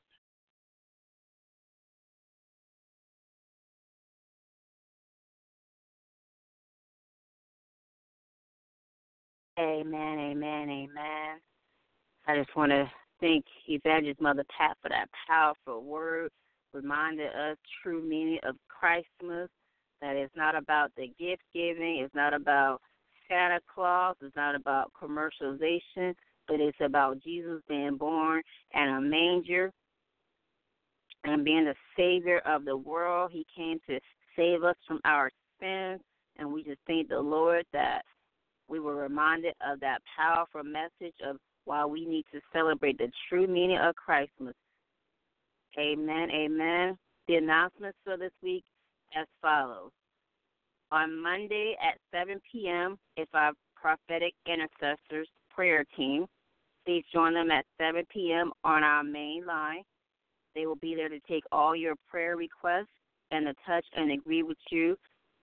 Amen, amen, amen. I just want to thank Evangelist Mother Pat for that powerful word, reminding us true meaning of Christmas, that it's not about the gift giving, it's not about Santa Claus, it's not about commercialization, but it's about Jesus being born in a manger and being the Savior of the world. He came to save us from our sins, and we just thank the Lord that we were reminded of that powerful message of why we need to celebrate the true meaning of Christmas. Amen, amen. The announcements for this week as follows. On Monday at 7 p.m. is our prophetic intercessors prayer team. Please join them at 7 p.m. on our main line. They will be there to take all your prayer requests and to touch and agree with you.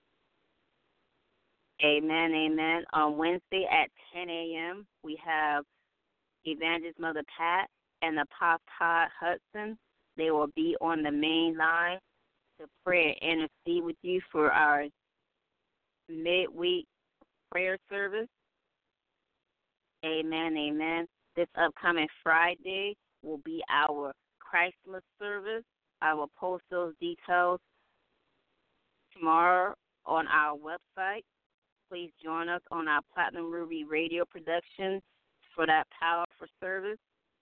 Amen, amen. On Wednesday at 10 a.m., we have Evangelist Mother Pat and Apostle Todd Hudson. They will be on the main line to pray and intercede with you for our midweek prayer service. Amen, amen. This upcoming Friday will be our Christmas service. I will post those details tomorrow on our website. Please join us on our Platinum Ruby radio production for that powerful service.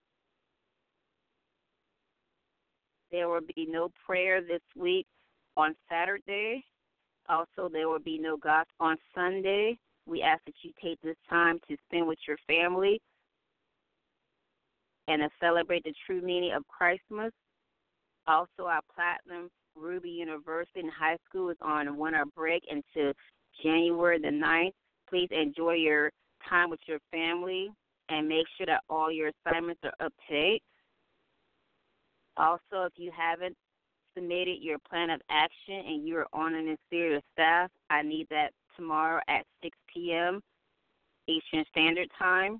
There will be no prayer this week on Saturday. Also, there will be no gospel on Sunday. We ask that you take this time to spend with your family and to celebrate the true meaning of Christmas. Also, our Platinum Ruby University and High School is on winter break until January the 9th. Please enjoy your time with your family and make sure that all your assignments are up to date. Also, if you haven't submitted your plan of action and you're on an inferior staff, I need that tomorrow at 6 p.m. Eastern Standard Time.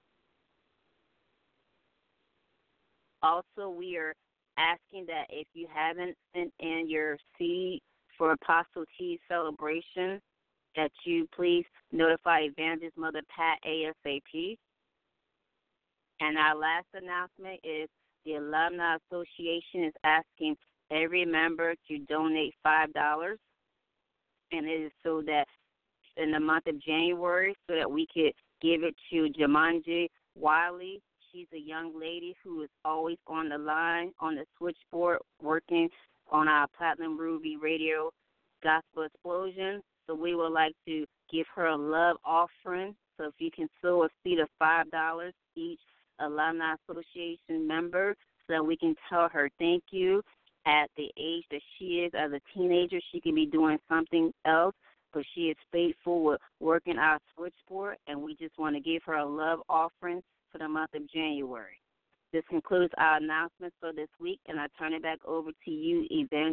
Also, we are asking that if you haven't sent in your seed for Apostle T's celebration, that you please notify Evangelist Mother Pat ASAP. And our last announcement is the Alumni Association is asking every member to donate $5, and it is so that in the month of January, so that we could give it to Jumanji Wiley. She's a young lady who is always on the line, on the switchboard, working on our Platinum Ruby Radio Gospel Explosion. So we would like to give her a love offering. So if you can sow a seed of $5 each Alumni Association member, so that we can tell her thank you. At the age that she is as a teenager, she can be doing something else, but she is faithful with working our switchboard, and we just want to give her a love offering for the month of January. This concludes our announcements for this week, and I turn it back over to you,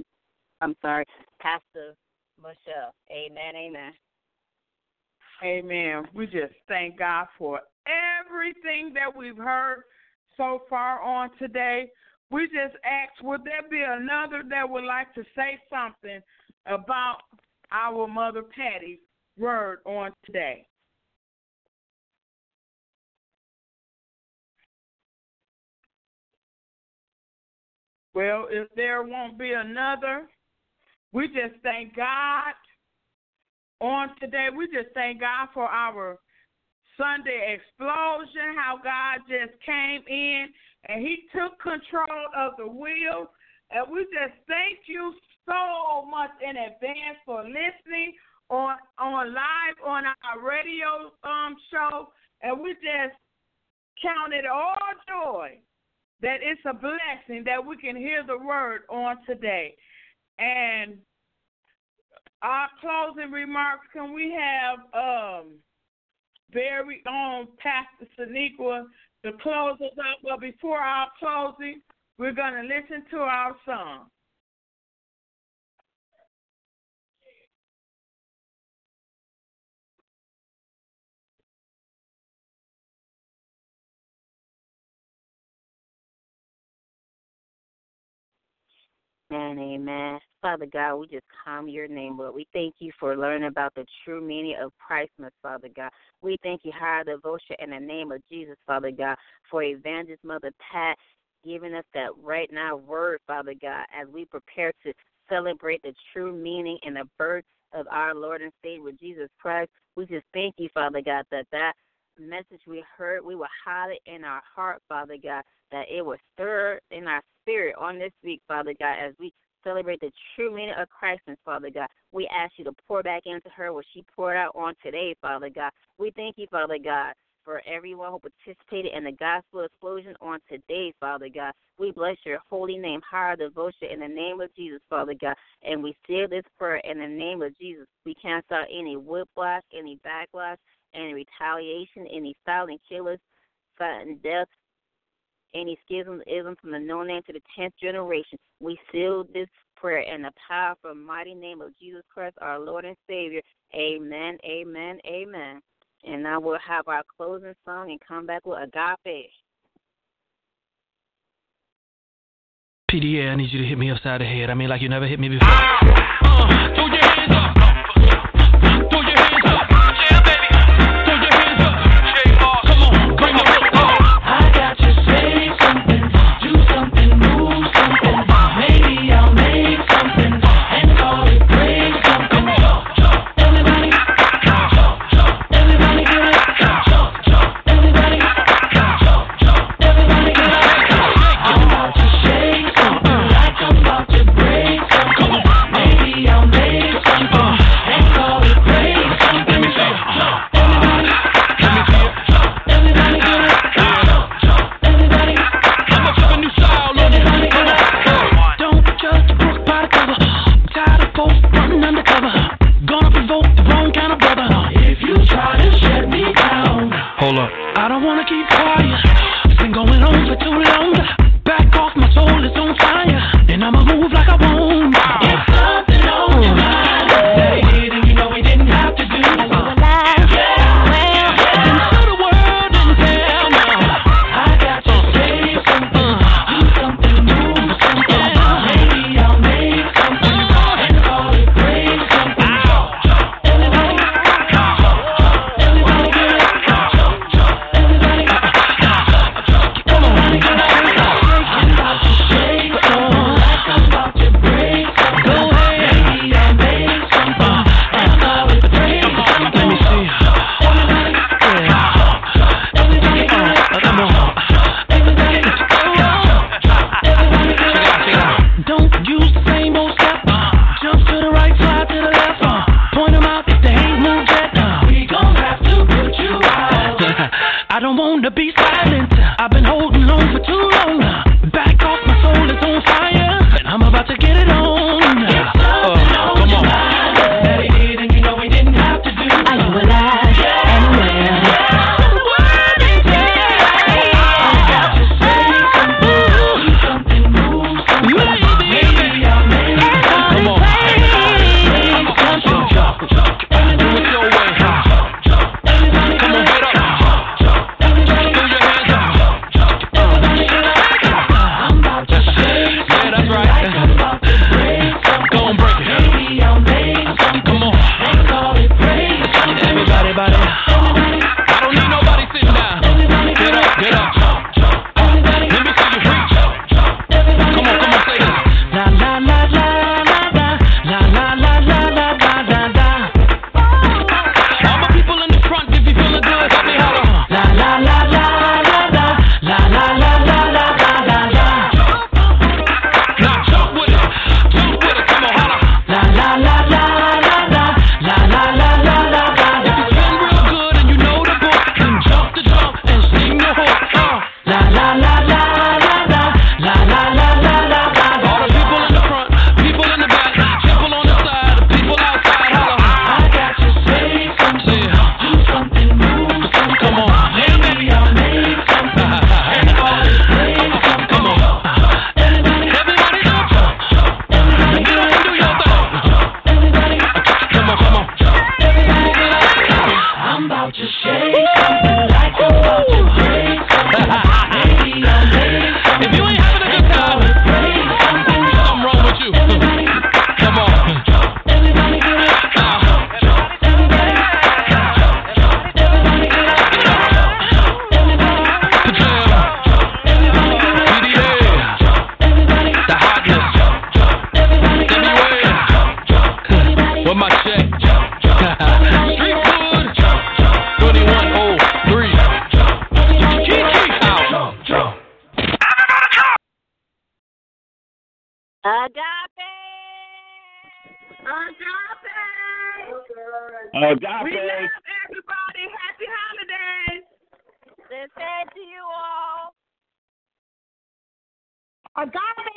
Pastor Michelle. Amen, amen. Amen. We just thank God for everything that we've heard so far on today. We just ask, would there be another that would like to say something about our Mother Patty's word on today? Well, if there won't be another, we just thank God on today. We just thank God for our Sunday explosion, how God just came in and he took control of the wheel, And we just thank you so much in advance for listening on live on our radio show. And we just count it all joy that it's a blessing that we can hear the word on today. And our closing remarks, can we have very own Pastor Shaniqua to close us up? But before our closing, we're going to listen to our song. Amen, amen. Father God, we just come your name, Lord. We thank you for learning about the true meaning of Christmas, Father God. We thank you, higher devotion, in the name of Jesus, Father God, for Evangelist Mother Pat giving us that right now word, Father God, as we prepare to celebrate the true meaning and the birth of our Lord and Savior, Jesus Christ. We just thank you, Father God, that message we heard, we will hide it in our heart, Father God, that it will stir in our spirit on this week, Father God, as we celebrate the true meaning of Christmas, Father God. We ask you to pour back into her what she poured out on today, Father God. We thank you, Father God, for everyone who participated in the gospel explosion on today, Father God. We bless your holy name, higher devotion, in the name of Jesus, Father God. And we seal this prayer in the name of Jesus. We cancel out any whiplash, any backlash, any retaliation, any silent killers, sudden death, any schism, ism from the no name to the 10th generation. We seal this prayer in the powerful, mighty name of Jesus Christ, our Lord and Savior. Amen, amen, amen. And now we'll have our closing song and come back with Agape. PDA, I need you to hit me upside the head. I mean, like you never hit me before. Throw your hands up. Throw your hands up. Yeah, baby. Throw your hands up. Come on, bring the hook. I got to say something, do something, move something. Maybe I'll make something and call it bring something. Everybody, everybody get up. Everybody, everybody get up. I'm about to shake something like I'm about to break something. Maybe I'll make Agape. Agape. We love everybody. Happy holidays. The same to you all. Agape.